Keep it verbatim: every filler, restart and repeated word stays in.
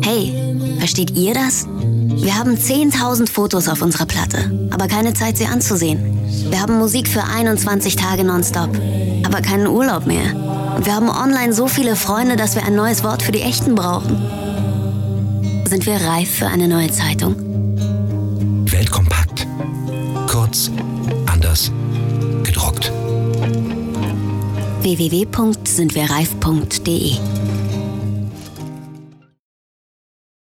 Hey, versteht ihr das? Wir haben zehntausend Fotos auf unserer Platte, aber keine Zeit, sie anzusehen. Wir haben Musik für einundzwanzig Tage nonstop, aber keinen Urlaub mehr. Und wir haben online so viele Freunde, dass wir ein neues Wort für die Echten brauchen. Sind wir reif für eine neue Zeitung? Weltkompakt. Kurz, anders, gedruckt. w w w punkt sindwirreif punkt de